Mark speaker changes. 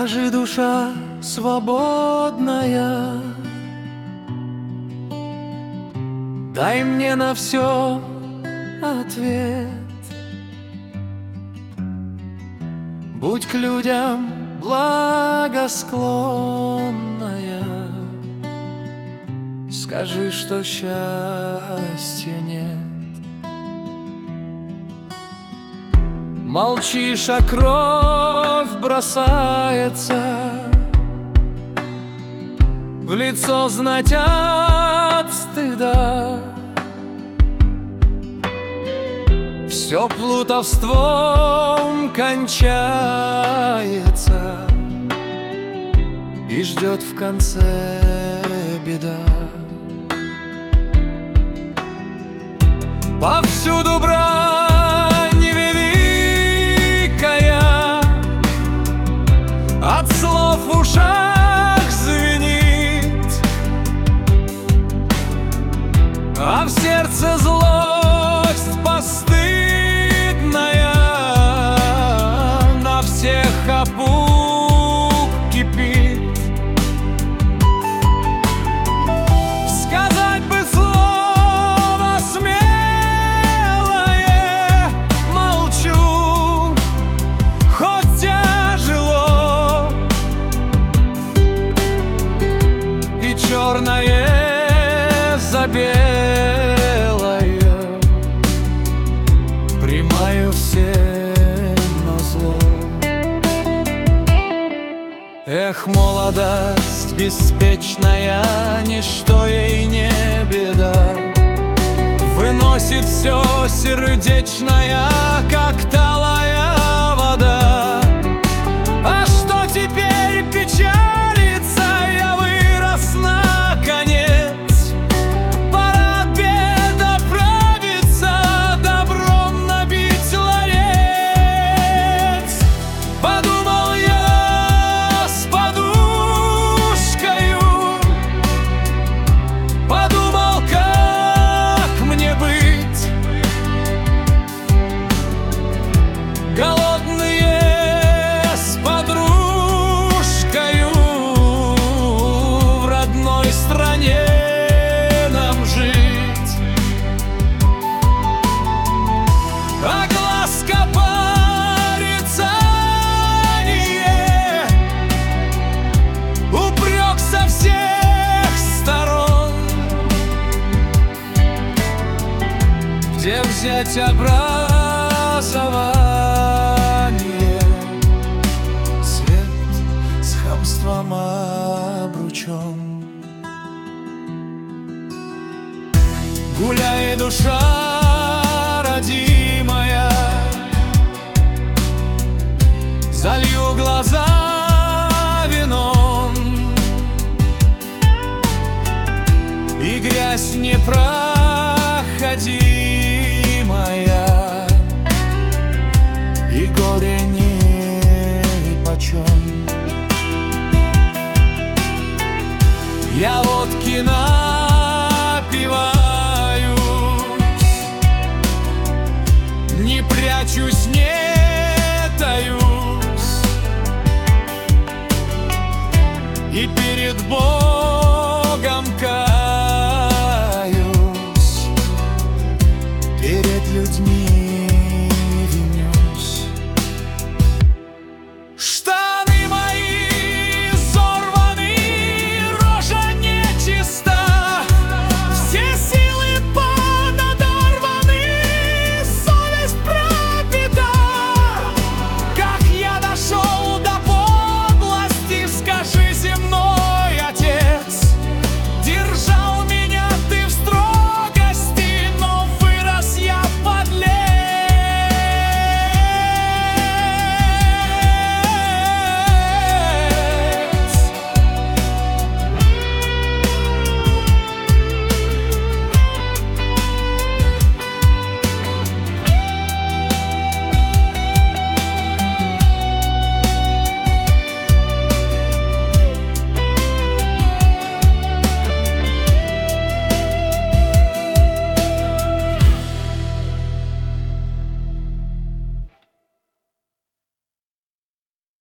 Speaker 1: Скажи, душа свободная, дай мне на все ответ. Будь к людям благосклонная, скажи, что счастья нет. Молчишь, а кровь бросается в лицо, знать от стыда. Все плутовством кончается, и ждет в конце беда. Повсюду брань великая, от слов в ушах звенит, а в сердце злость постыдная, на всех опух кипит. Сказать бы слово смелое, молчу, хоть тяжело, и черное за белое примаю всем назло. Эх, молодость беспечная, ничто ей не беда, выносит все сердечное, как талая вода. А что теперь печалиться, я вырос наконец, пора от бед оправиться, добром набить ларец. Подумал я с подушкою, подумал, как мне быть. Голодные с подружкою, в родной стране нам жить. А глаз порицание, упрек со всех сторон. Где взять образование? Свет с хамством обручен. Гуляй, душа родимая, залью глаза вином, и грязь непроходимая, и горе нипочем. Я водки напиваюсь, не прячусь, не таюсь, и перед Богом каюсь, перед людьми